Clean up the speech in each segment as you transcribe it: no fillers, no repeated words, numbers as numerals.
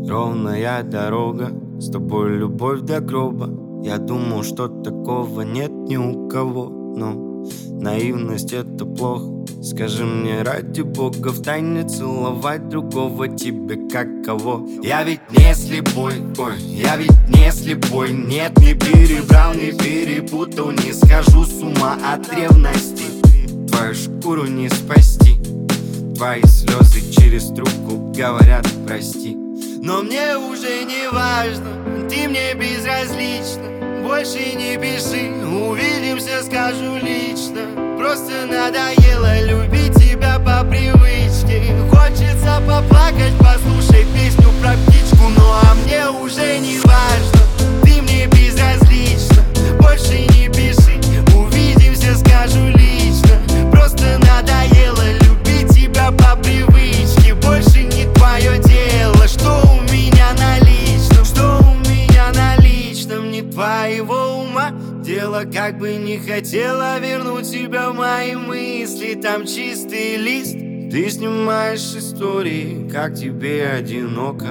Ровная дорога, с тобой любовь до гроба. Я думал, что такого нет ни у кого, но наивность — это плохо. Скажи мне, ради бога, втайне целовать другого тебе как кого? Я ведь не слепой, ой, я ведь не слепой. Нет, не перебрал, не перепутал, не схожу с ума от ревности. Твою шкуру не спасти, твои слезы через трубку говорят прости. Но мне уже не важно, ты мне безразлична. Больше не пиши, увидимся, скажу лично. Просто надоело любить тебя по привычке. Хочется поплакать, послушай песню про птичку. Ну а мне уже не важно, ты мне безразлична. Больше не пиши, увидимся, скажу лично. Просто надоело любить тебя по привычке. Больше не твое дело, что у меня наличном. Что у меня наличном, не твоего ума дело. Как бы не хотела вернуть тебя в мои мысли. Там чистый лист, ты снимаешь истории, как тебе одиноко.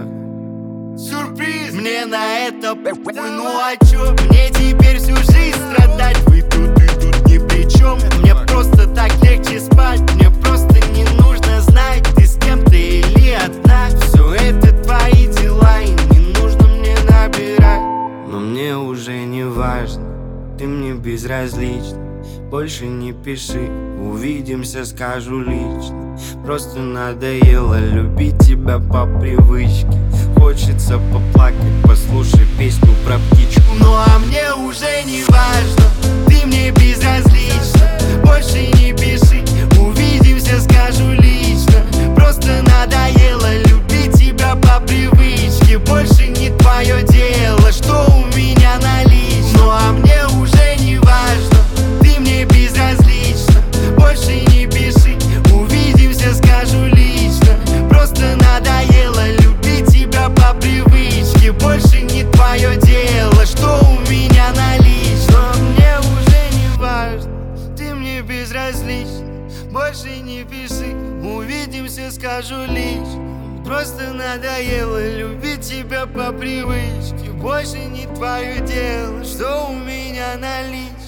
Сюрприз, мне на это похуй. Ну а чё, мне теперь всю жизнь страдать? Вы тут и тут ни при чем. Мне просто так легче спать. Мне просто не нужно знать, ты с кем-то или одна. Все это твои дела, и не нужно мне набирать. Но мне уже не важно, ты мне безразлична. Больше не пиши, увидимся, скажу лично. Просто надоело любить тебя по привычке. Хочется поплакать, послушай песню про птичку. Ну а мне уже не важно, ты мне безразлична. Больше не пиши, увидимся, скажу лично. Просто надоело любить тебя по привычке. Больше не твое дело, что у меня наличном. Ну а мне уже не важно, ты мне безразлична. Больше не пиши, увидимся, скажу лично. Просто надоело любить тебя по привычке. Больше не твое дело, что у меня наличном. Но мне уже не важно, ты мне безразлична. Больше не пиши, увидимся, скажу лично. Просто надоело любить тебя по привычке. Больше не твое дело, что у меня наличном.